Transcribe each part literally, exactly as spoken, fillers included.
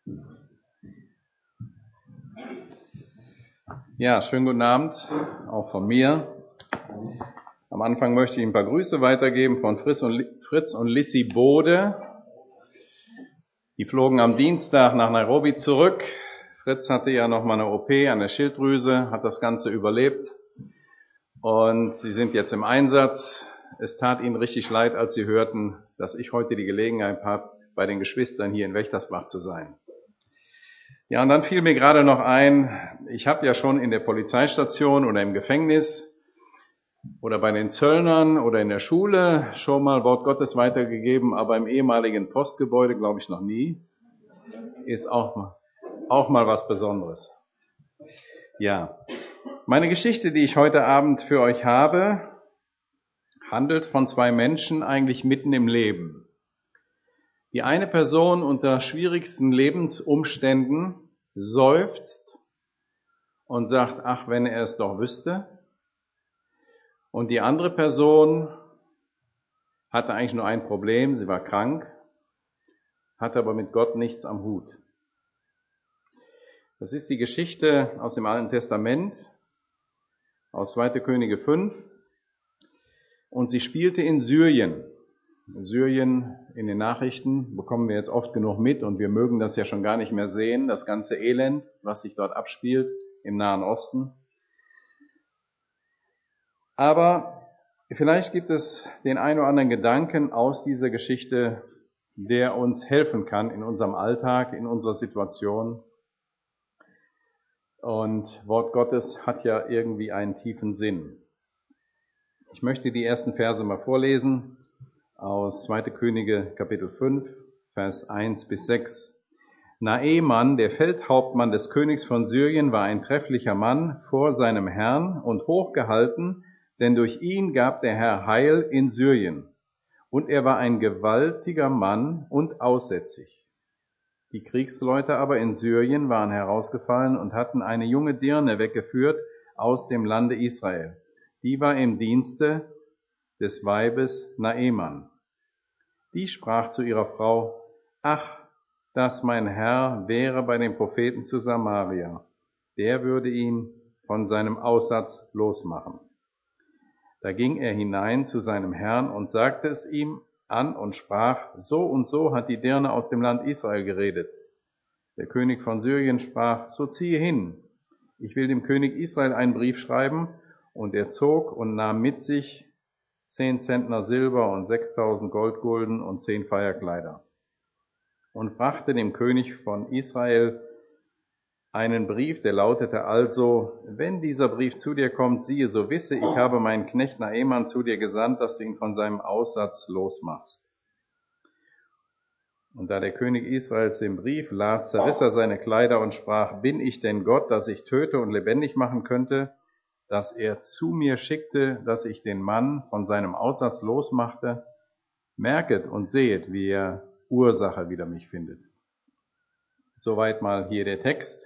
Ja, schönen guten Abend, auch von mir. Am Anfang möchte ich ein paar Grüße weitergeben von Fritz und, Fritz und Lissi Bode. Die flogen am Dienstag nach Nairobi zurück. Fritz hatte ja noch mal eine O P an der Schilddrüse, hat das Ganze überlebt. Und sie sind jetzt im Einsatz. Es tat ihnen richtig leid, als sie hörten, dass ich heute die Gelegenheit habe, bei den Geschwistern hier in Wächtersbach zu sein. Ja, und dann fiel mir gerade noch ein, ich habe ja schon in der Polizeistation oder im Gefängnis oder bei den Zöllnern oder in der Schule schon mal Wort Gottes weitergegeben, aber im ehemaligen Postgebäude glaube ich noch nie. Ist auch mal, auch mal was Besonderes. Ja, meine Geschichte, die ich heute Abend für euch habe, handelt von zwei Menschen eigentlich mitten im Leben. Die eine Person unter schwierigsten Lebensumständen seufzt und sagt, ach, wenn er es doch wüsste. Und die andere Person hatte eigentlich nur ein Problem, sie war krank, hatte aber mit Gott nichts am Hut. Das ist die Geschichte aus dem Alten Testament, aus zweiter Könige fünf. Und sie spielte in Syrien. Syrien in den Nachrichten bekommen wir jetzt oft genug mit und wir mögen das ja schon gar nicht mehr sehen, das ganze Elend, was sich dort abspielt im Nahen Osten. Aber vielleicht gibt es den einen oder anderen Gedanken aus dieser Geschichte, der uns helfen kann in unserem Alltag, in unserer Situation. Und Wort Gottes hat ja irgendwie einen tiefen Sinn. Ich möchte die ersten Verse mal vorlesen. Aus zweiter Könige Kapitel fünf, Vers eins bis sechs. Naeman, der Feldhauptmann des Königs von Syrien, war ein trefflicher Mann vor seinem Herrn und hochgehalten, denn durch ihn gab der Herr Heil in Syrien. Und er war ein gewaltiger Mann und aussätzig. Die Kriegsleute aber in Syrien waren herausgefallen und hatten eine junge Dirne weggeführt aus dem Lande Israel. Die war im Dienste des Weibes Naeman. Die sprach zu ihrer Frau, ach, dass mein Herr wäre bei dem Propheten zu Samaria, der würde ihn von seinem Aussatz losmachen. Da ging er hinein zu seinem Herrn und sagte es ihm an und sprach, so und so hat die Dirne aus dem Land Israel geredet. Der König von Syrien sprach, so ziehe hin, ich will dem König Israel einen Brief schreiben, und er zog und nahm mit sich zehn Zentner Silber und sechstausend Goldgulden und zehn Feierkleider und brachte dem König von Israel einen Brief, der lautete also, wenn dieser Brief zu dir kommt, siehe, so wisse, ich habe meinen Knecht Naeman zu dir gesandt, dass du ihn von seinem Aussatz losmachst. Und da der König Israels den Brief las, zerriss er seine Kleider und sprach, bin ich denn Gott, dass ich töte und lebendig machen könnte, dass er zu mir schickte, dass ich den Mann von seinem Aussatz losmachte? Merket und sehet, wie er Ursache wider mich findet. Soweit mal hier der Text.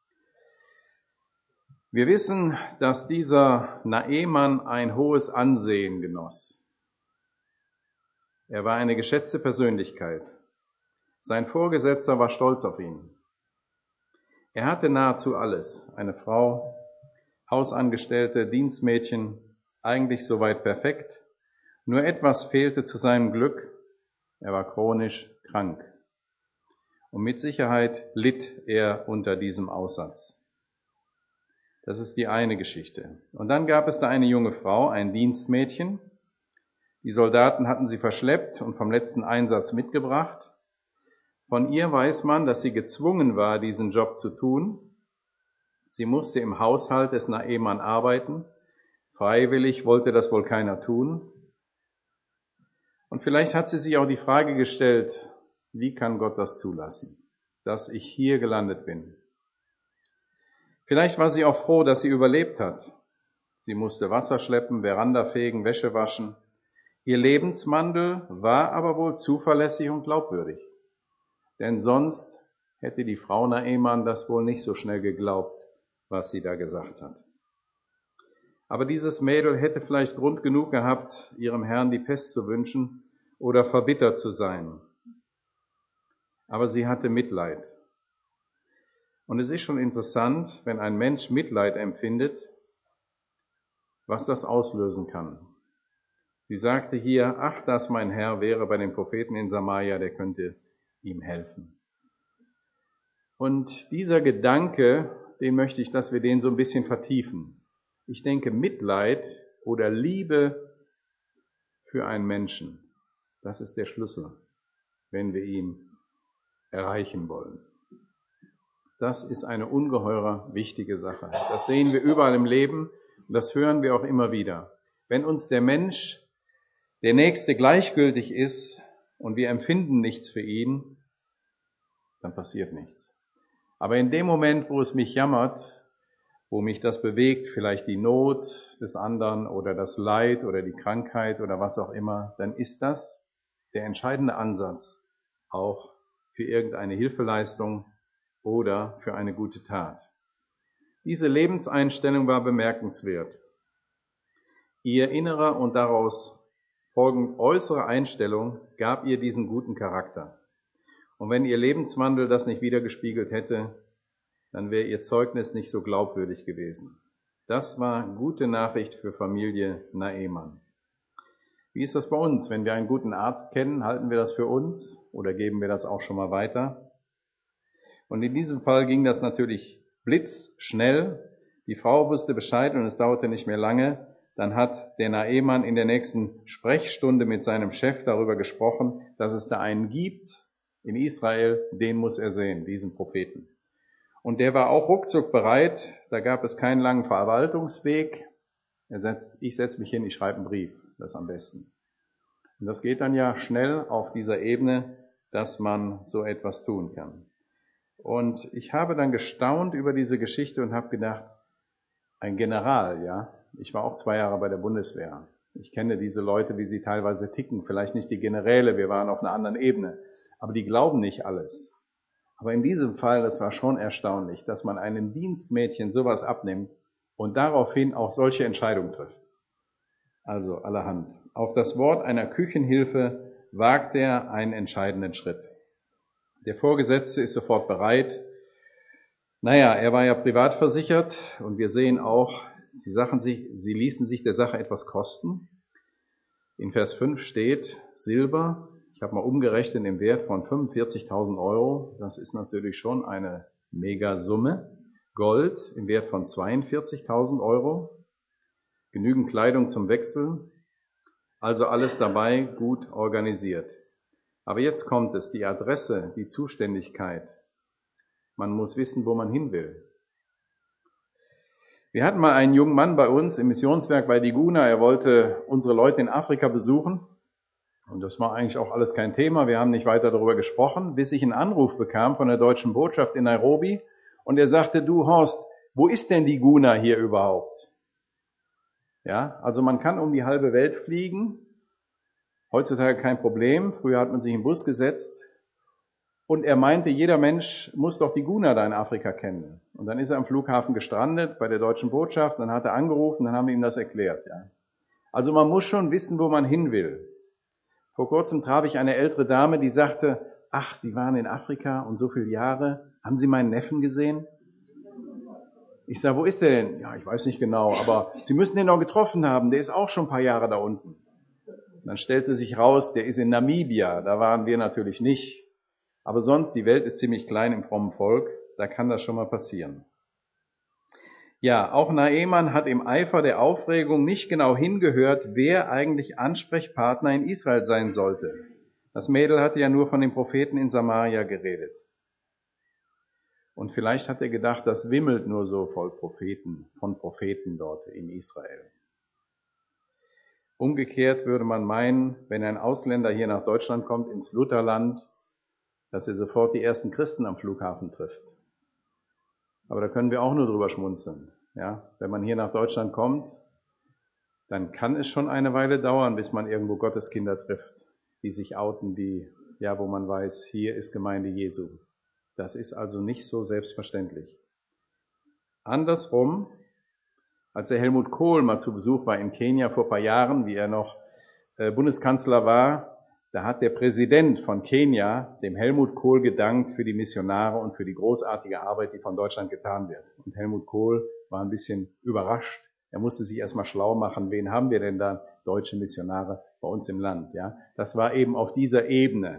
Wir wissen, dass dieser Naeman ein hohes Ansehen genoss. Er war eine geschätzte Persönlichkeit. Sein Vorgesetzter war stolz auf ihn. Er hatte nahezu alles, eine Frau, Hausangestellte, Dienstmädchen, eigentlich soweit perfekt. Nur etwas fehlte zu seinem Glück, er war chronisch krank. Und mit Sicherheit litt er unter diesem Aussatz. Das ist die eine Geschichte. Und dann gab es da eine junge Frau, ein Dienstmädchen. Die Soldaten hatten sie verschleppt und vom letzten Einsatz mitgebracht. Von ihr weiß man, dass sie gezwungen war, diesen Job zu tun. Sie musste im Haushalt des Naeman arbeiten. Freiwillig wollte das wohl keiner tun. Und vielleicht hat sie sich auch die Frage gestellt, wie kann Gott das zulassen, dass ich hier gelandet bin? Vielleicht war sie auch froh, dass sie überlebt hat. Sie musste Wasser schleppen, Veranda fegen, Wäsche waschen. Ihr Lebenswandel war aber wohl zuverlässig und glaubwürdig. Denn sonst hätte die Frau Naeman das wohl nicht so schnell geglaubt, was sie da gesagt hat. Aber dieses Mädel hätte vielleicht Grund genug gehabt, ihrem Herrn die Pest zu wünschen oder verbittert zu sein. Aber sie hatte Mitleid. Und es ist schon interessant, wenn ein Mensch Mitleid empfindet, was das auslösen kann. Sie sagte hier, ach, dass mein Herr wäre bei den Propheten in Samaria, der könnte ihm helfen. Und dieser Gedanke, den möchte ich, dass wir den so ein bisschen vertiefen. Ich denke, Mitleid oder Liebe für einen Menschen, das ist der Schlüssel, wenn wir ihn erreichen wollen. Das ist eine ungeheuer wichtige Sache. Das sehen wir überall im Leben und das hören wir auch immer wieder. Wenn uns der Mensch, der Nächste, gleichgültig ist und wir empfinden nichts für ihn, dann passiert nichts. Aber in dem Moment, wo es mich jammert, wo mich das bewegt, vielleicht die Not des anderen oder das Leid oder die Krankheit oder was auch immer, dann ist das der entscheidende Ansatz auch für irgendeine Hilfeleistung oder für eine gute Tat. Diese Lebenseinstellung war bemerkenswert. Ihr innerer und daraus folgend äußere Einstellung gab ihr diesen guten Charakter. Und wenn ihr Lebenswandel das nicht widergespiegelt hätte, dann wäre ihr Zeugnis nicht so glaubwürdig gewesen. Das war gute Nachricht für Familie Naeman. Wie ist das bei uns? Wenn wir einen guten Arzt kennen, halten wir das für uns oder geben wir das auch schon mal weiter? Und in diesem Fall ging das natürlich blitzschnell. Die Frau wusste Bescheid und es dauerte nicht mehr lange. Dann hat der Naeman in der nächsten Sprechstunde mit seinem Chef darüber gesprochen, dass es da einen gibt in Israel, den muss er sehen, diesen Propheten. Und der war auch ruckzuck bereit, da gab es keinen langen Verwaltungsweg. Er setzt, ich setze mich hin, ich schreibe einen Brief, das ist am besten. Und das geht dann ja schnell auf dieser Ebene, dass man so etwas tun kann. Und ich habe dann gestaunt über diese Geschichte und habe gedacht, ein General, ja, ich war auch zwei Jahre bei der Bundeswehr. Ich kenne diese Leute, wie sie teilweise ticken, vielleicht nicht die Generäle, wir waren auf einer anderen Ebene, aber die glauben nicht alles. Aber in diesem Fall, das war schon erstaunlich, dass man einem Dienstmädchen sowas abnimmt und daraufhin auch solche Entscheidungen trifft. Also allerhand. Auf das Wort einer Küchenhilfe wagt er einen entscheidenden Schritt. Der Vorgesetzte ist sofort bereit. Naja, er war ja privat versichert und wir sehen auch, sie, Sachen sich, sie ließen sich der Sache etwas kosten. In Vers fünf steht Silber, ich habe mal umgerechnet im Wert von fünfundvierzigtausend Euro, das ist natürlich schon eine Megasumme. Gold im Wert von zweiundvierzigtausend Euro, genügend Kleidung zum Wechseln, also alles dabei gut organisiert. Aber jetzt kommt es, die Adresse, die Zuständigkeit. Man muss wissen, wo man hin will. Wir hatten mal einen jungen Mann bei uns im Missionswerk bei Diguna, er wollte unsere Leute in Afrika besuchen. Und das war eigentlich auch alles kein Thema, wir haben nicht weiter darüber gesprochen, bis ich einen Anruf bekam von der deutschen Botschaft in Nairobi und er sagte, du Horst, wo ist denn die Guna hier überhaupt? Ja, also man kann um die halbe Welt fliegen, heutzutage kein Problem, früher hat man sich im Bus gesetzt und er meinte, jeder Mensch muss doch die Guna da in Afrika kennen. Und dann ist er am Flughafen gestrandet bei der deutschen Botschaft, dann hat er angerufen, dann haben wir ihm das erklärt. Ja. Also man muss schon wissen, wo man hin will. Vor kurzem traf ich eine ältere Dame, die sagte, ach, Sie waren in Afrika und so viele Jahre, haben Sie meinen Neffen gesehen? Ich sage, wo ist der denn? Ja, ich weiß nicht genau, aber Sie müssen den noch getroffen haben, der ist auch schon ein paar Jahre da unten. Dann stellte sich raus, der ist in Namibia, da waren wir natürlich nicht. Aber sonst, die Welt ist ziemlich klein im frommen Volk, da kann das schon mal passieren. Ja, auch Naeman hat im Eifer der Aufregung nicht genau hingehört, wer eigentlich Ansprechpartner in Israel sein sollte. Das Mädel hatte ja nur von den Propheten in Samaria geredet. Und vielleicht hat er gedacht, das wimmelt nur so voll Propheten, von Propheten dort in Israel. Umgekehrt würde man meinen, wenn ein Ausländer hier nach Deutschland kommt, ins Lutherland, dass er sofort die ersten Christen am Flughafen trifft. Aber da können wir auch nur drüber schmunzeln. Ja, wenn man hier nach Deutschland kommt, dann kann es schon eine Weile dauern, bis man irgendwo Gotteskinder trifft, die sich outen, die, ja, wo man weiß, hier ist Gemeinde Jesu. Das ist also nicht so selbstverständlich. Andersrum, als der Helmut Kohl mal zu Besuch war in Kenia vor ein paar Jahren, wie er noch äh, Bundeskanzler war, Da hat der Präsident von Kenia, dem Helmut Kohl, gedankt für die Missionare und für die großartige Arbeit, die von Deutschland getan wird. Und Helmut Kohl war ein bisschen überrascht. Er musste sich erstmal schlau machen, wen haben wir denn da deutsche Missionare bei uns im Land, ja? Das war eben auf dieser Ebene.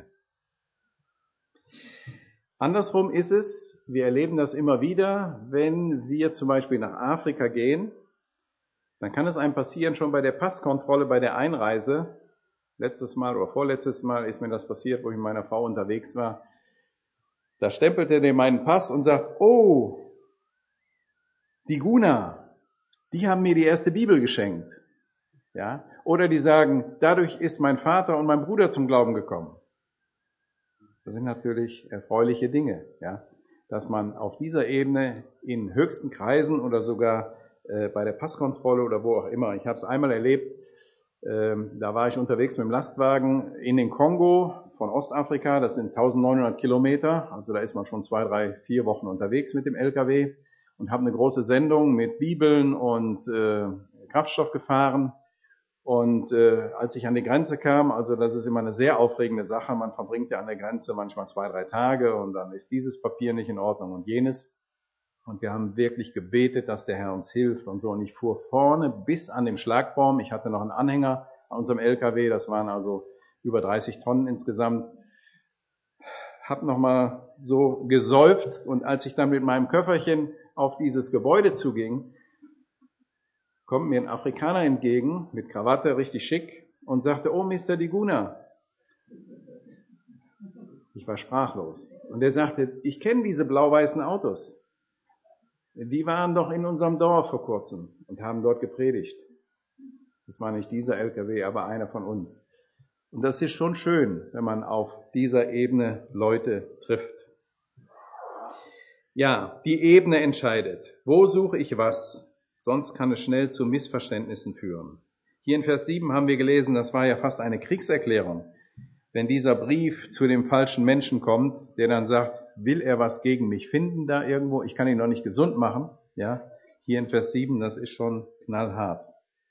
Andersrum ist es, wir erleben das immer wieder, wenn wir zum Beispiel nach Afrika gehen, dann kann es einem passieren, schon bei der Passkontrolle, bei der Einreise. Letztes Mal oder vorletztes Mal ist mir das passiert, wo ich mit meiner Frau unterwegs war. Da stempelt er mir meinen Pass und sagt, oh, die Guna, die haben mir die erste Bibel geschenkt. Ja? Oder die sagen, dadurch ist mein Vater und mein Bruder zum Glauben gekommen. Das sind natürlich erfreuliche Dinge, ja? Dass man auf dieser Ebene in höchsten Kreisen oder sogar äh, bei der Passkontrolle oder wo auch immer, ich habe es einmal erlebt, ähm, da war ich unterwegs mit dem Lastwagen in den Kongo von Ostafrika, das sind eintausendneunhundert Kilometer, also da ist man schon zwei, drei, vier Wochen unterwegs mit dem L K W und habe eine große Sendung mit Bibeln und äh, Kraftstoff gefahren. Und äh, als ich an die Grenze kam, also das ist immer eine sehr aufregende Sache, man verbringt ja an der Grenze manchmal zwei, drei Tage und dann ist dieses Papier nicht in Ordnung und jenes. Und wir haben wirklich gebetet, dass der Herr uns hilft und so. Und ich fuhr vorne bis an den Schlagbaum. Ich hatte noch einen Anhänger an unserem L K W, das waren also über dreißig Tonnen insgesamt. Hab nochmal so geseufzt und als ich dann mit meinem Köfferchen auf dieses Gebäude zuging, kommt mir ein Afrikaner entgegen, mit Krawatte, richtig schick, und sagte, oh, Mister Diguna. Ich war sprachlos. Und er sagte, ich kenne diese blau-weißen Autos. Die waren doch in unserem Dorf vor kurzem und haben dort gepredigt. Das war nicht dieser L K W, aber einer von uns. Und das ist schon schön, wenn man auf dieser Ebene Leute trifft. Ja, die Ebene entscheidet. Wo suche ich was? Sonst kann es schnell zu Missverständnissen führen. Hier in Vers sieben haben wir gelesen, das war ja fast eine Kriegserklärung. Wenn dieser Brief zu dem falschen Menschen kommt, der dann sagt, will er was gegen mich finden da irgendwo? Ich kann ihn noch nicht gesund machen. Ja, hier in Vers sieben, das ist schon knallhart.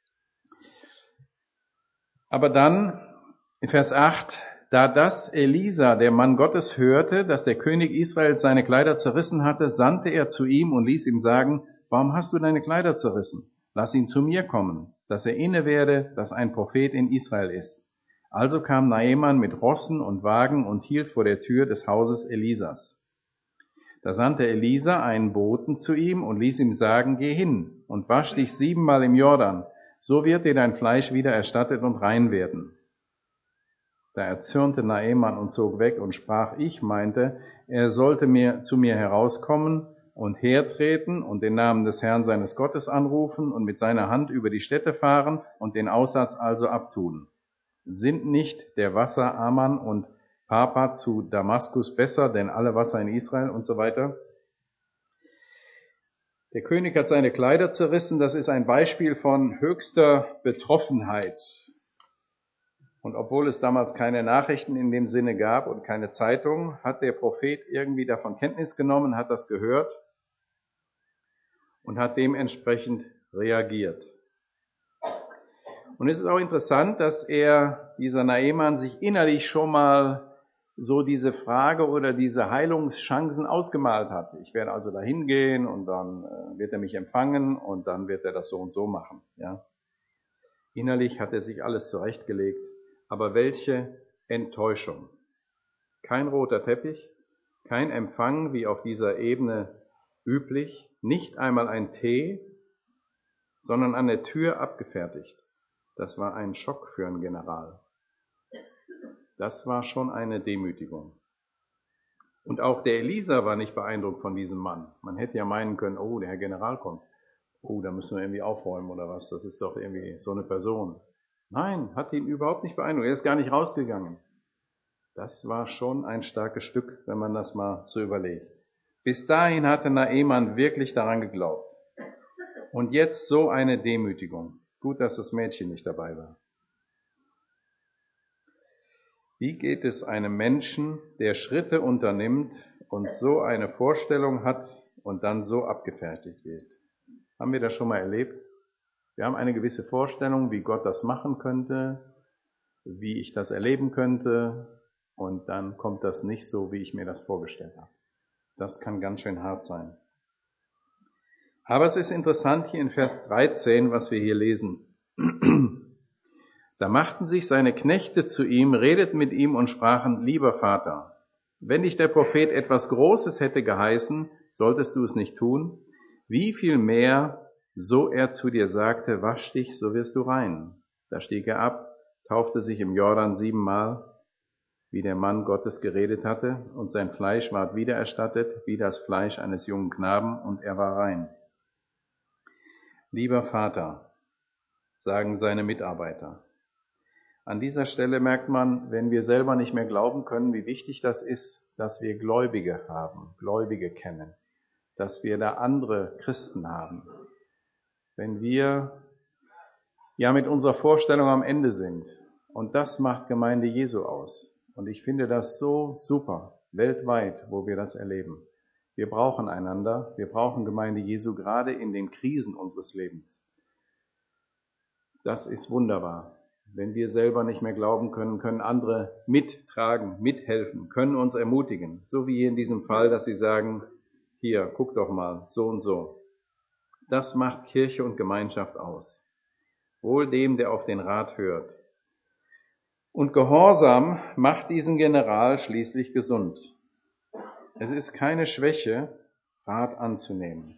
Aber dann, in Vers acht, da das Elisa, der Mann Gottes, hörte, dass der König Israels seine Kleider zerrissen hatte, sandte er zu ihm und ließ ihm sagen, warum hast du deine Kleider zerrissen? Lass ihn zu mir kommen, dass er inne werde, dass ein Prophet in Israel ist. Also kam Naaman mit Rossen und Wagen und hielt vor der Tür des Hauses Elisas. Da sandte Elisa einen Boten zu ihm und ließ ihm sagen, geh hin und wasch dich siebenmal im Jordan, so wird dir dein Fleisch wieder erstattet und rein werden. Da erzürnte Naaman und zog weg und sprach, ich meinte, er sollte mir zu mir herauskommen und hertreten und den Namen des Herrn seines Gottes anrufen und mit seiner Hand über die Städte fahren und den Aussatz also abtun. Sind nicht der Wasser Aman und Papa zu Damaskus besser, denn alle Wasser in Israel und so weiter? Der König hat seine Kleider zerrissen, das ist ein Beispiel von höchster Betroffenheit. Und obwohl es damals keine Nachrichten in dem Sinne gab und keine Zeitung, hat der Prophet irgendwie davon Kenntnis genommen, hat das gehört und hat dementsprechend reagiert. Und es ist auch interessant, dass er, dieser Naaman, sich innerlich schon mal so diese Frage oder diese Heilungschancen ausgemalt hat. Ich werde also dahin gehen und dann äh, wird er mich empfangen und dann wird er das so und so machen. Ja. Innerlich hat er sich alles zurechtgelegt. Aber welche Enttäuschung. Kein roter Teppich, kein Empfang wie auf dieser Ebene üblich, nicht einmal ein Tee, sondern an der Tür abgefertigt. Das war ein Schock für einen General. Das war schon eine Demütigung. Und auch der Elisa war nicht beeindruckt von diesem Mann. Man hätte ja meinen können, oh, der Herr General kommt. Oh, da müssen wir irgendwie aufräumen oder was. Das ist doch irgendwie so eine Person. Nein, hat ihn überhaupt nicht beeindruckt. Er ist gar nicht rausgegangen. Das war schon ein starkes Stück, wenn man das mal so überlegt. Bis dahin hatte Naaman wirklich daran geglaubt. Und jetzt so eine Demütigung. Gut, dass das Mädchen nicht dabei war. Wie geht es einem Menschen, der Schritte unternimmt und so eine Vorstellung hat und dann so abgefertigt wird? Haben wir das schon mal erlebt? Wir haben eine gewisse Vorstellung, wie Gott das machen könnte. wie ich das erleben könnte, und dann kommt das nicht so, wie ich mir das vorgestellt habe. Das kann ganz schön hart sein. Aber es ist interessant hier in Vers dreizehn, was wir hier lesen. Da machten sich seine Knechte zu ihm, redeten mit ihm und sprachen: Lieber Vater, wenn dich der Prophet etwas Großes hätte geheißen, solltest du es nicht tun. Wie viel mehr, so er zu dir sagte, wasch dich, so wirst du rein. Da stieg er ab, taufte sich im Jordan siebenmal, wie der Mann Gottes geredet hatte, und sein Fleisch ward wiedererstattet, wie das Fleisch eines jungen Knaben, und er war rein. Lieber Vater, sagen seine Mitarbeiter. An dieser Stelle merkt man, wenn wir selber nicht mehr glauben können, wie wichtig das ist, dass wir Gläubige haben, Gläubige kennen, dass wir da andere Christen haben. Wenn wir ja mit unserer Vorstellung am Ende sind, und das macht Gemeinde Jesu aus. Und ich finde das so super, weltweit, wo wir das erleben. Wir brauchen einander, wir brauchen Gemeinde Jesu gerade in den Krisen unseres Lebens. Das ist wunderbar. Wenn wir selber nicht mehr glauben können, können andere mittragen, mithelfen, können uns ermutigen. So wie hier in diesem Fall, dass sie sagen, hier, guck doch mal, so und so. Das macht Kirche und Gemeinschaft aus. Wohl dem, der auf den Rat hört. Und Gehorsam macht diesen General schließlich gesund. Es ist keine Schwäche, Rat anzunehmen.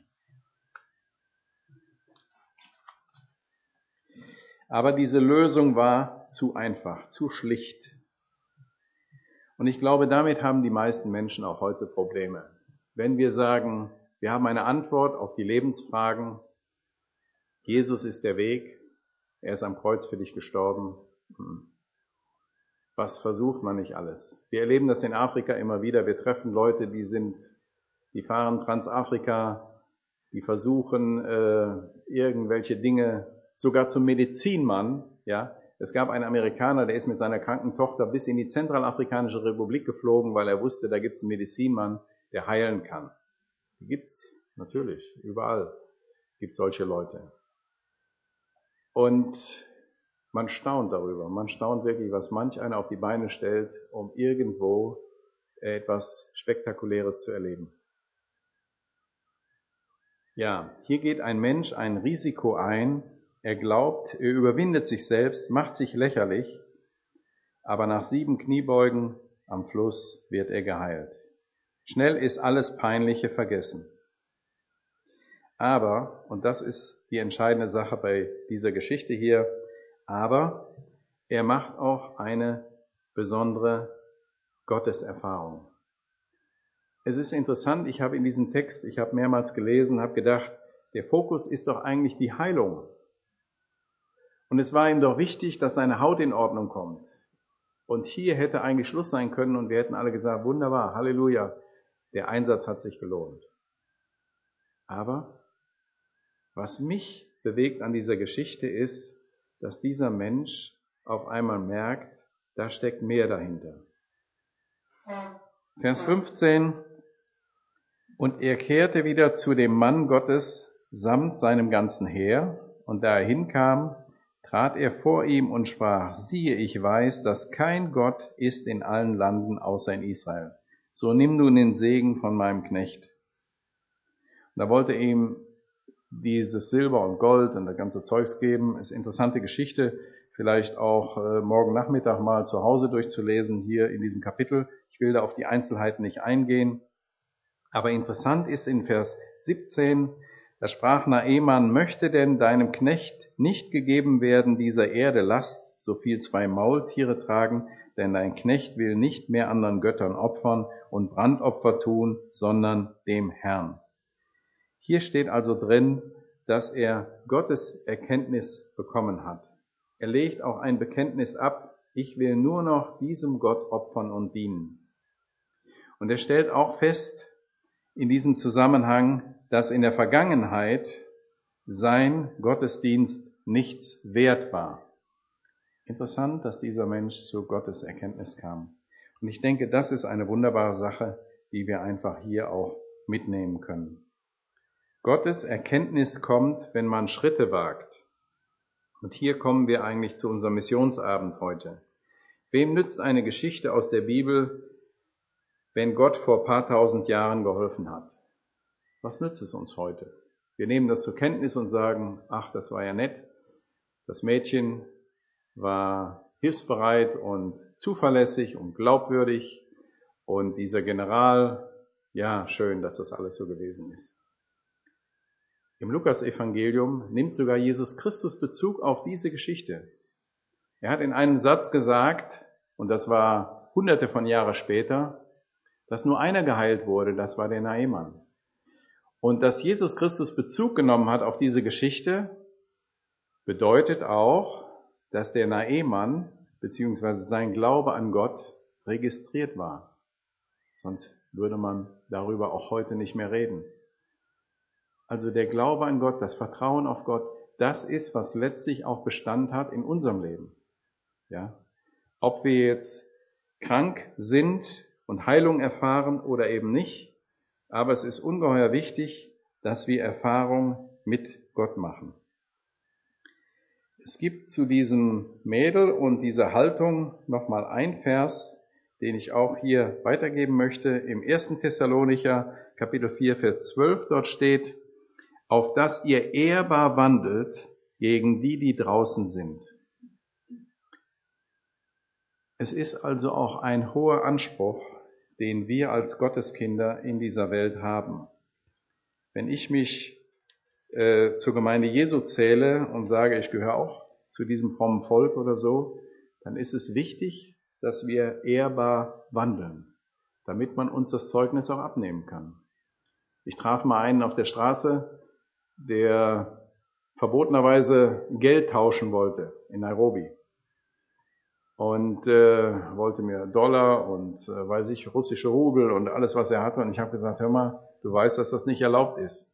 Aber diese Lösung war zu einfach, zu schlicht. Und ich glaube, damit haben die meisten Menschen auch heute Probleme. Wenn wir sagen, wir haben eine Antwort auf die Lebensfragen, Jesus ist der Weg, er ist am Kreuz für dich gestorben. Was versucht man nicht alles? Wir erleben das in Afrika immer wieder. Wir treffen Leute, die sind, die fahren Transafrika, die versuchen äh, irgendwelche Dinge, sogar zum Medizinmann. Ja, es gab einen Amerikaner, der ist mit seiner kranken Tochter bis in die Zentralafrikanische Republik geflogen, weil er wusste, da gibt es einen Medizinmann, der heilen kann. Die gibt's natürlich überall. Gibt solche Leute. Und man staunt darüber. Man staunt wirklich, was manch einer auf die Beine stellt, um irgendwo etwas Spektakuläres zu erleben. Ja, hier geht ein Mensch ein Risiko ein. Er glaubt, er überwindet sich selbst, macht sich lächerlich, aber nach sieben Kniebeugen am Fluss wird er geheilt. Schnell ist alles Peinliche vergessen. Aber, und das ist die entscheidende Sache bei dieser Geschichte hier, aber er macht auch eine besondere Gotteserfahrung. Es ist interessant, ich habe in diesem Text, ich habe mehrmals gelesen, habe gedacht, der Fokus ist doch eigentlich die Heilung. Und es war ihm doch wichtig, dass seine Haut in Ordnung kommt. Und hier hätte eigentlich Schluss sein können und wir hätten alle gesagt, wunderbar, Halleluja, der Einsatz hat sich gelohnt. Aber was mich bewegt an dieser Geschichte ist, dass dieser Mensch auf einmal merkt, da steckt mehr dahinter. Vers fünfzehn: Und er kehrte wieder zu dem Mann Gottes samt seinem ganzen Heer, und da er hinkam, trat er vor ihm und sprach: Siehe, ich weiß, dass kein Gott ist in allen Landen außer in Israel. So nimm nun den Segen von meinem Knecht. Und da wollte er ihm dieses Silber und Gold und das ganze Zeugs geben. Ist eine interessante Geschichte, vielleicht auch äh, morgen Nachmittag mal zu Hause durchzulesen, hier in diesem Kapitel. Ich will da auf die Einzelheiten nicht eingehen. Aber interessant ist in Vers siebzehn, da sprach Naeman: Möchte denn deinem Knecht nicht gegeben werden dieser Erde Last, so viel zwei Maultiere tragen, denn dein Knecht will nicht mehr anderen Göttern opfern und Brandopfer tun, sondern dem Herrn. Hier steht also drin, dass er Gottes Erkenntnis bekommen hat. Er legt auch ein Bekenntnis ab: Ich will nur noch diesem Gott opfern und dienen. Und er stellt auch fest in diesem Zusammenhang, dass in der Vergangenheit sein Gottesdienst nichts wert war. Interessant, dass dieser Mensch zu Gottes Erkenntnis kam. Und ich denke, das ist eine wunderbare Sache, die wir einfach hier auch mitnehmen können. Gottes Erkenntnis kommt, wenn man Schritte wagt. Und hier kommen wir eigentlich zu unserem Missionsabend heute. Wem nützt eine Geschichte aus der Bibel, wenn Gott vor ein paar tausend Jahren geholfen hat? Was nützt es uns heute? Wir nehmen das zur Kenntnis und sagen, ach, das war ja nett. Das Mädchen war hilfsbereit und zuverlässig und glaubwürdig. Und dieser General, ja, schön, dass das alles so gewesen ist. Im Lukasevangelium nimmt sogar Jesus Christus Bezug auf diese Geschichte. Er hat in einem Satz gesagt, und das war hunderte von Jahren später, dass nur einer geheilt wurde, das war der Naaman. Und dass Jesus Christus Bezug genommen hat auf diese Geschichte, bedeutet auch, dass der Naaman beziehungsweise sein Glaube an Gott registriert war. Sonst würde man darüber auch heute nicht mehr reden. Also der Glaube an Gott, das Vertrauen auf Gott, das ist, was letztlich auch Bestand hat in unserem Leben. Ja? Ob wir jetzt krank sind und Heilung erfahren oder eben nicht, aber es ist ungeheuer wichtig, dass wir Erfahrung mit Gott machen. Es gibt zu diesem Mädel und dieser Haltung nochmal ein Vers, den ich auch hier weitergeben möchte. Im ersten Thessalonicher Kapitel vier, Vers zwölf, dort steht, auf dass ihr ehrbar wandelt gegen die, die draußen sind. Es ist also auch ein hoher Anspruch, den wir als Gotteskinder in dieser Welt haben. Wenn ich mich äh, zur Gemeinde Jesu zähle und sage, ich gehöre auch zu diesem frommen Volk oder so, dann ist es wichtig, dass wir ehrbar wandeln, damit man uns das Zeugnis auch abnehmen kann. Ich traf mal einen auf der Straße, der verbotenerweise Geld tauschen wollte in Nairobi. Und äh, wollte mir Dollar und, äh, weiß ich, russische Rubel und alles, was er hatte. Und ich habe gesagt, hör mal, du weißt, dass das nicht erlaubt ist.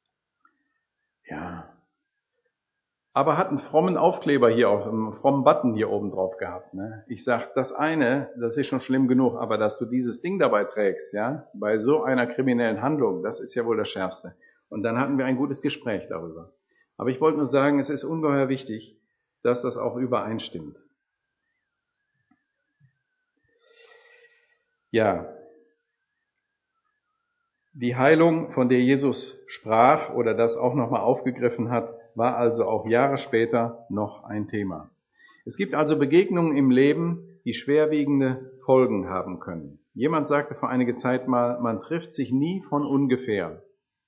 Ja. Aber hat einen frommen Aufkleber hier, auf einen frommen Button hier oben drauf gehabt. Ne? Ich sag, das eine, das ist schon schlimm genug, aber dass du dieses Ding dabei trägst, ja, bei so einer kriminellen Handlung, das ist ja wohl das Schärfste. Und dann hatten wir ein gutes Gespräch darüber. Aber ich wollte nur sagen, es ist ungeheuer wichtig, dass das auch übereinstimmt. Ja, die Heilung, von der Jesus sprach oder das auch nochmal aufgegriffen hat, war also auch Jahre später noch ein Thema. Es gibt also Begegnungen im Leben, die schwerwiegende Folgen haben können. Jemand sagte vor einiger Zeit mal, man trifft sich nie von ungefähr.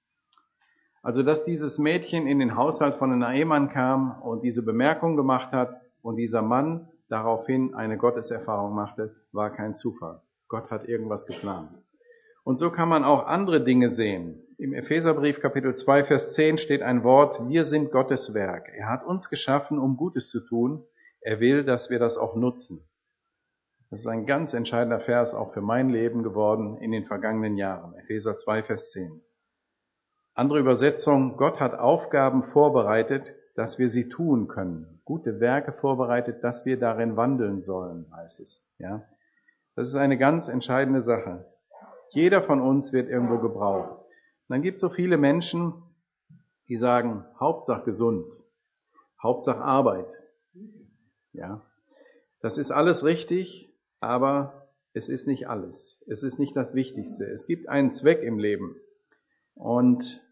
Also, dass dieses Mädchen in den Haushalt von einem Ehemann kam und diese Bemerkung gemacht hat und dieser Mann daraufhin eine Gotteserfahrung machte, war kein Zufall. Gott hat irgendwas geplant. Und so kann man auch andere Dinge sehen. Im Epheserbrief Kapitel zwei, Vers zehn steht ein Wort, wir sind Gottes Werk. Er hat uns geschaffen, um Gutes zu tun. Er will, dass wir das auch nutzen. Das ist ein ganz entscheidender Vers auch für mein Leben geworden in den vergangenen Jahren. Epheser zwei, Vers zehn. Andere Übersetzung, Gott hat Aufgaben vorbereitet, dass wir sie tun können. Gute Werke vorbereitet, dass wir darin wandeln sollen, heißt es. Ja. Das ist eine ganz entscheidende Sache. Jeder von uns wird irgendwo gebraucht. Und dann gibt es so viele Menschen, die sagen, Hauptsache gesund, Hauptsache Arbeit. Ja, das ist alles richtig, aber es ist nicht alles. Es ist nicht das Wichtigste. Es gibt einen Zweck im Leben. Und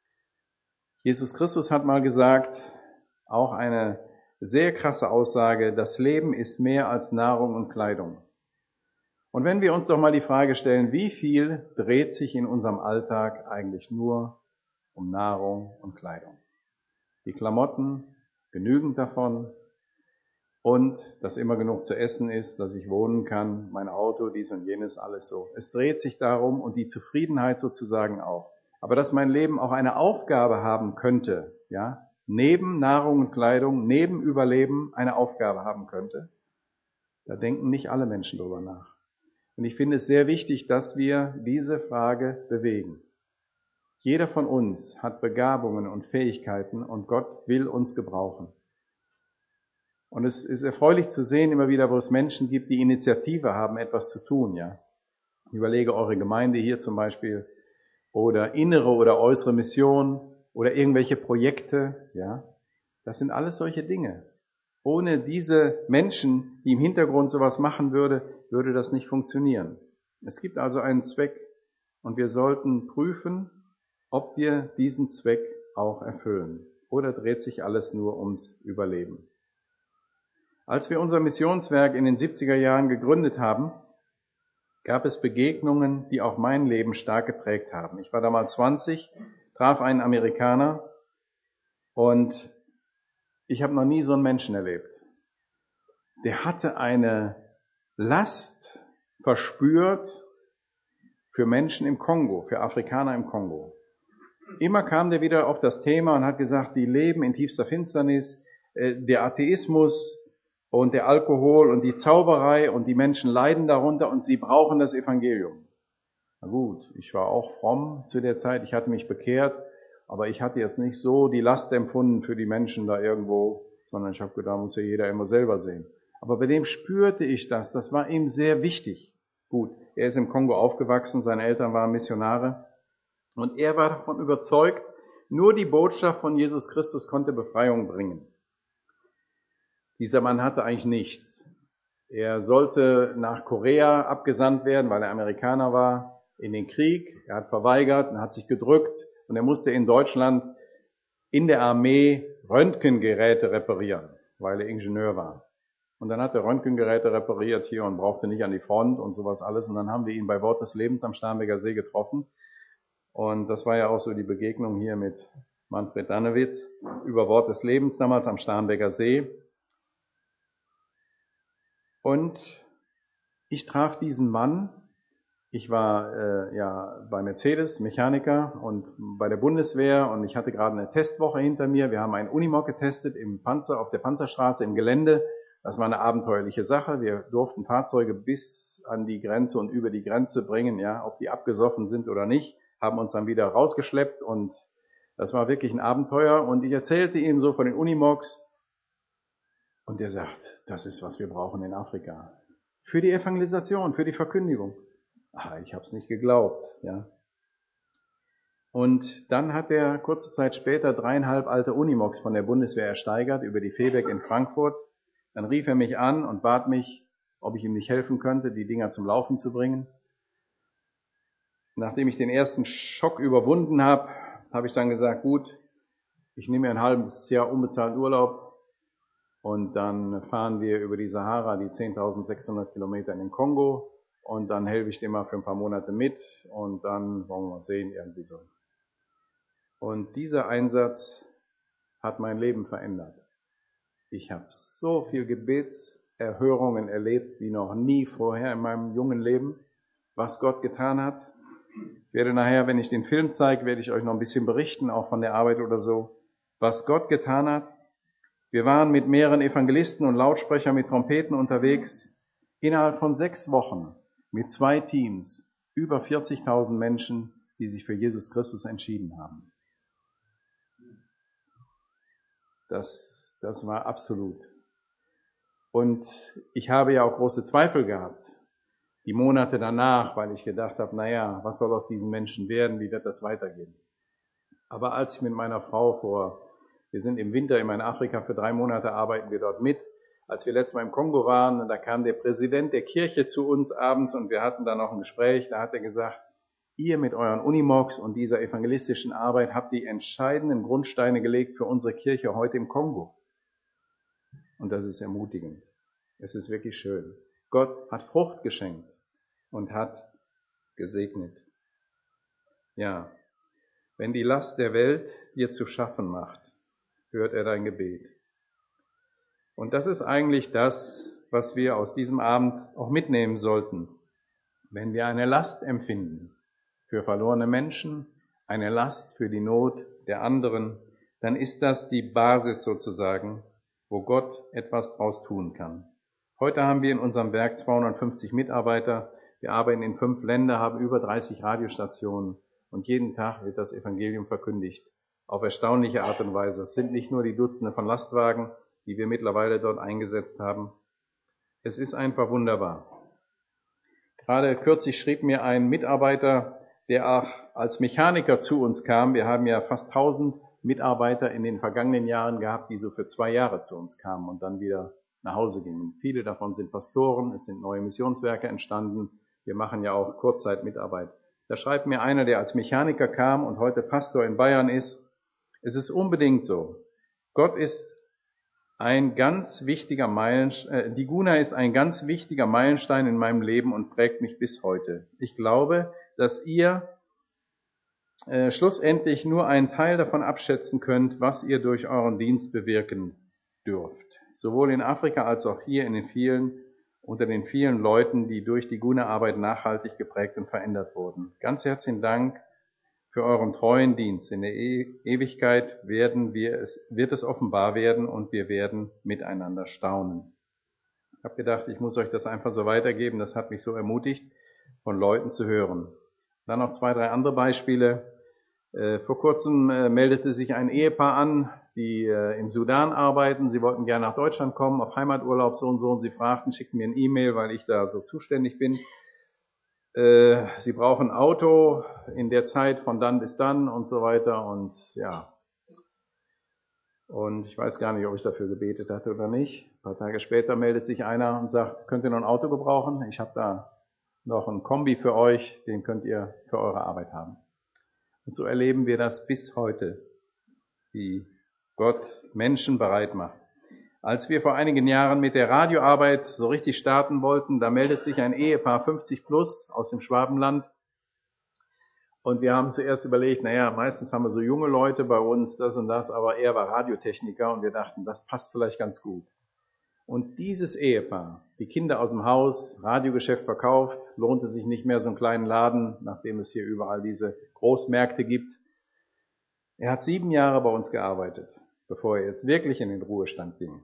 Jesus Christus hat mal gesagt, auch eine sehr krasse Aussage, das Leben ist mehr als Nahrung und Kleidung. Und wenn wir uns doch mal die Frage stellen, wie viel dreht sich in unserem Alltag eigentlich nur um Nahrung und Kleidung? Die Klamotten, genügend davon und dass immer genug zu essen ist, dass ich wohnen kann, mein Auto, dies und jenes, alles so. Es dreht sich darum und die Zufriedenheit sozusagen auch. Aber dass mein Leben auch eine Aufgabe haben könnte, ja, neben Nahrung und Kleidung, neben Überleben eine Aufgabe haben könnte, da denken nicht alle Menschen drüber nach. Und ich finde es sehr wichtig, dass wir diese Frage bewegen. Jeder von uns hat Begabungen und Fähigkeiten und Gott will uns gebrauchen. Und es ist erfreulich zu sehen, immer wieder, wo es Menschen gibt, die Initiative haben, etwas zu tun, ja. Ich überlege eure Gemeinde hier zum Beispiel oder innere oder äußere Mission oder irgendwelche Projekte, ja. Das sind alles solche Dinge. Ohne diese Menschen, die im Hintergrund sowas machen würde, würde das nicht funktionieren. Es gibt also einen Zweck und wir sollten prüfen, ob wir diesen Zweck auch erfüllen. Oder dreht sich alles nur ums Überleben? Als wir unser Missionswerk in den siebziger Jahren gegründet haben, gab es Begegnungen, die auch mein Leben stark geprägt haben. Ich war damals zwanzig, traf einen Amerikaner und ich habe noch nie so einen Menschen erlebt. Der hatte eine Last verspürt für Menschen im Kongo, für Afrikaner im Kongo. Immer kam der wieder auf das Thema und hat gesagt, die leben in tiefster Finsternis, der Atheismus und der Alkohol und die Zauberei und die Menschen leiden darunter und sie brauchen das Evangelium. Na gut, ich war auch fromm zu der Zeit, ich hatte mich bekehrt, aber ich hatte jetzt nicht so die Last empfunden für die Menschen da irgendwo, sondern ich habe gedacht, muss ja jeder immer selber sehen. Aber bei dem spürte ich das, das war ihm sehr wichtig. Gut, er ist im Kongo aufgewachsen, seine Eltern waren Missionare und er war davon überzeugt, nur die Botschaft von Jesus Christus konnte Befreiung bringen. Dieser Mann hatte eigentlich nichts. Er sollte nach Korea abgesandt werden, weil er Amerikaner war, in den Krieg. Er hat verweigert und hat sich gedrückt und er musste in Deutschland in der Armee Röntgengeräte reparieren, weil er Ingenieur war. Und dann hat er Röntgengeräte repariert hier und brauchte nicht an die Front und sowas alles. Und dann haben wir ihn bei Wort des Lebens am Starnberger See getroffen. Und das war ja auch so die Begegnung hier mit Manfred Dannewitz über Wort des Lebens damals am Starnberger See. Und ich traf diesen Mann. Ich war äh, ja bei Mercedes Mechaniker und bei der Bundeswehr und ich hatte gerade eine Testwoche hinter mir. Wir haben einen Unimog getestet im Panzer auf der Panzerstraße im Gelände. Das war eine abenteuerliche Sache. Wir durften Fahrzeuge bis an die Grenze und über die Grenze bringen, ja, ob die abgesoffen sind oder nicht, haben uns dann wieder rausgeschleppt und das war wirklich ein Abenteuer. Und ich erzählte ihm so von den Unimogs und er sagt, das ist, was wir brauchen in Afrika. Für die Evangelisation, für die Verkündigung. Ah, ich habe es nicht geglaubt, ja. Und dann hat er kurze Zeit später dreieinhalb alte Unimogs von der Bundeswehr ersteigert über die Febeck in Frankfurt. Dann rief er mich an und bat mich, ob ich ihm nicht helfen könnte, die Dinger zum Laufen zu bringen. Nachdem ich den ersten Schock überwunden habe, habe ich dann gesagt, gut, ich nehme mir ein halbes Jahr unbezahlten Urlaub und dann fahren wir über die Sahara, die zehntausendsechshundert Kilometer in den Kongo und dann helfe ich dir mal für ein paar Monate mit und dann wollen wir mal sehen, irgendwie so. Und dieser Einsatz hat mein Leben verändert. Ich habe so viel Gebetserhörungen erlebt wie noch nie vorher in meinem jungen Leben, was Gott getan hat. Ich werde nachher, wenn ich den Film zeige, werde ich euch noch ein bisschen berichten, auch von der Arbeit oder so, was Gott getan hat. Wir waren mit mehreren Evangelisten und Lautsprechern mit Trompeten unterwegs. Innerhalb von sechs Wochen mit zwei Teams über vierzigtausend Menschen, die sich für Jesus Christus entschieden haben. Das Das war absolut. Und ich habe ja auch große Zweifel gehabt, die Monate danach, weil ich gedacht habe, naja, was soll aus diesen Menschen werden, wie wird das weitergehen? Aber als ich mit meiner Frau vor, wir sind im Winter in Afrika, für drei Monate arbeiten wir dort mit, als wir letztes Mal im Kongo waren, da kam der Präsident der Kirche zu uns abends und wir hatten da noch ein Gespräch, da hat er gesagt, ihr mit euren Unimogs und dieser evangelistischen Arbeit habt die entscheidenden Grundsteine gelegt für unsere Kirche heute im Kongo. Und das ist ermutigend. Es ist wirklich schön. Gott hat Frucht geschenkt und hat gesegnet. Ja, wenn die Last der Welt dir zu schaffen macht, hört er dein Gebet. Und das ist eigentlich das, was wir aus diesem Abend auch mitnehmen sollten. Wenn wir eine Last empfinden für verlorene Menschen, eine Last für die Not der anderen, dann ist das die Basis sozusagen, wo Gott etwas draus tun kann. Heute haben wir in unserem Werk zweihundertfünfzig Mitarbeiter. Wir arbeiten in fünf Ländern, haben über dreißig Radiostationen und jeden Tag wird das Evangelium verkündigt. Auf erstaunliche Art und Weise. Es sind nicht nur die Dutzende von Lastwagen, die wir mittlerweile dort eingesetzt haben. Es ist einfach wunderbar. Gerade kürzlich schrieb mir ein Mitarbeiter, der auch als Mechaniker zu uns kam. Wir haben ja fast tausend Mitarbeiter in den vergangenen Jahren gehabt, die so für zwei Jahre zu uns kamen und dann wieder nach Hause gingen. Viele davon sind Pastoren, es sind neue Missionswerke entstanden. Wir machen ja auch Kurzzeitmitarbeit. Da schreibt mir einer, der als Mechaniker kam und heute Pastor in Bayern ist, es ist unbedingt so. Gott ist ein ganz wichtiger Meilenstein, äh, die Guna ist ein ganz wichtiger Meilenstein in meinem Leben und prägt mich bis heute. Ich glaube, dass ihr äh, schlussendlich nur einen Teil davon abschätzen könnt, was ihr durch euren Dienst bewirken dürft. Sowohl in Afrika als auch hier in den vielen, unter den vielen Leuten, die durch die Guna-Arbeit nachhaltig geprägt und verändert wurden. Ganz herzlichen Dank für euren treuen Dienst. In der e- Ewigkeit werden wir es, wird es offenbar werden und wir werden miteinander staunen. Ich habe gedacht, ich muss euch das einfach so weitergeben. Das hat mich so ermutigt, von Leuten zu hören. Dann noch zwei, drei andere Beispiele. Äh, vor kurzem äh, meldete sich ein Ehepaar an, die äh, im Sudan arbeiten. Sie wollten gerne nach Deutschland kommen, auf Heimaturlaub so und so. Und sie fragten, schickten mir ein E-Mail, weil ich da so zuständig bin. Äh, sie brauchen ein Auto in der Zeit von dann bis dann und so weiter. Und ja, und ich weiß gar nicht, ob ich dafür gebetet hatte oder nicht. Ein paar Tage später meldet sich einer und sagt, könnt ihr noch ein Auto gebrauchen? Ich habe da noch ein Kombi für euch, den könnt ihr für eure Arbeit haben. Und so erleben wir das bis heute, wie Gott Menschen bereit macht. Als wir vor einigen Jahren mit der Radioarbeit so richtig starten wollten, da meldet sich ein Ehepaar fünfzig plus aus dem Schwabenland. Und wir haben zuerst überlegt, naja, meistens haben wir so junge Leute bei uns, das und das, aber er war Radiotechniker und wir dachten, das passt vielleicht ganz gut. Und dieses Ehepaar, die Kinder aus dem Haus, Radiogeschäft verkauft, lohnte sich nicht mehr so einen kleinen Laden, nachdem es hier überall diese Großmärkte gibt. Er hat sieben Jahre bei uns gearbeitet, bevor er jetzt wirklich in den Ruhestand ging.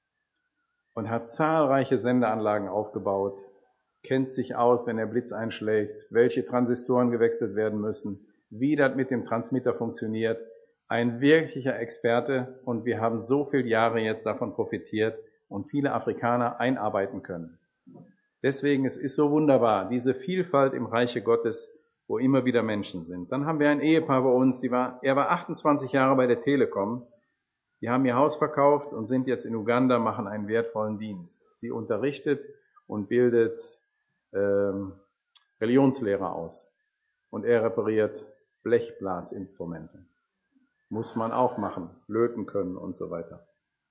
Und hat zahlreiche Sendeanlagen aufgebaut, kennt sich aus, wenn der Blitz einschlägt, welche Transistoren gewechselt werden müssen, wie das mit dem Transmitter funktioniert. Ein wirklicher Experte und wir haben so viele Jahre jetzt davon profitiert und viele Afrikaner einarbeiten können. Deswegen, es ist so wunderbar, diese Vielfalt im Reiche Gottes, wo immer wieder Menschen sind. Dann haben wir ein Ehepaar bei uns, die war, er war achtundzwanzig Jahre bei der Telekom. Die haben ihr Haus verkauft und sind jetzt in Uganda, machen einen wertvollen Dienst. Sie unterrichtet und bildet ähm, Religionslehrer aus. Und er repariert Blechblasinstrumente. Muss man auch machen, löten können und so weiter.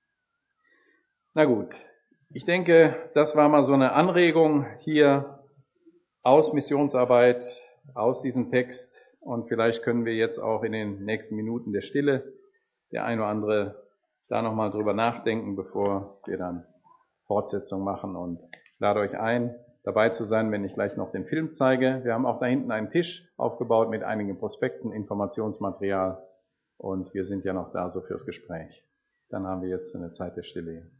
Na gut, ich denke, das war mal so eine Anregung hier aus Missionsarbeit, aus diesem Text. Und vielleicht können wir jetzt auch in den nächsten Minuten der Stille der ein oder andere da nochmal drüber nachdenken, bevor wir dann Fortsetzung machen. Und ich lade euch ein, dabei zu sein, wenn ich gleich noch den Film zeige. Wir haben auch da hinten einen Tisch aufgebaut mit einigen Prospekten, Informationsmaterial. Und wir sind ja noch da so fürs Gespräch. Dann haben wir jetzt eine Zeit der Stille.